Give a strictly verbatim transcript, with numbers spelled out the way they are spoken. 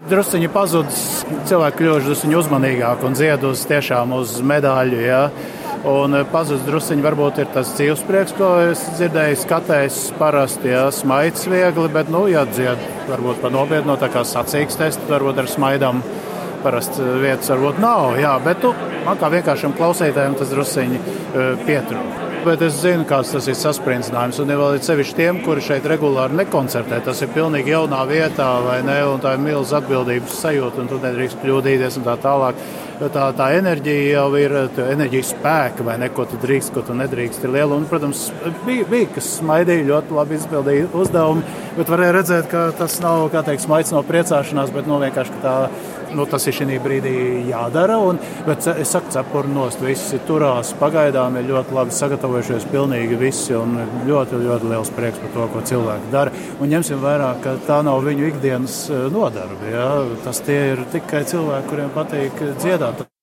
drusciņi pazudis, cilvēki kļuvuši drusciņi uzmanīgāk un dzied uz tiešām uz medaļu, jā. Un pazudis drusciņi varbūt ir tas dzīves prieks, ko es dzirdēju, skatējis parasti, jā, smaids viegli, bet, nu, ja dzied varbūt pa nopietno, tā kā sacīkstēs, tad varbūt ar smaidām parasti vietas varbūt nav, jā, bet tu, man kā vienkāršam klausītājiem tas drusciņi pietrūk. Bet es zinu, kāds tas ir saspringzinājums, un ja vēl ir sevišķi tiem, kuri šeit regulāri nekoncertē, tas ir pilnīgi jaunā vietā, vai ne, un tā ir milz atbildības sajūta, un tu nedrīkst kļūdīties un tā tālāk. Tā, tā enerģija jau ir, enerģijas spēka, vai ne, ko tu drīkst, ko tu nedrīkst, ir liela. Un, protams, bija, bija kas smaidīja, ļoti labi izpildīja uzdevumu, bet varēja redzēt, ka tas nav, kā teikt, smaids no priecāšanās, bet, nu, vienkārši, ka tā, nu, tas ir šī brīdī jādara. Un, bet es saku, cepuri nost, visi turās pagaidām, ir ļoti labi sagatavojušies pilnīgi visi, un ļoti, ļoti liels prieks par to, ko cilvēki dara. Un ņemsim vērā, ka tā nav viņu ikdienas nodarbe, ja? Tas tie ir tikai cilvēki, kuriem patīk dziedāt.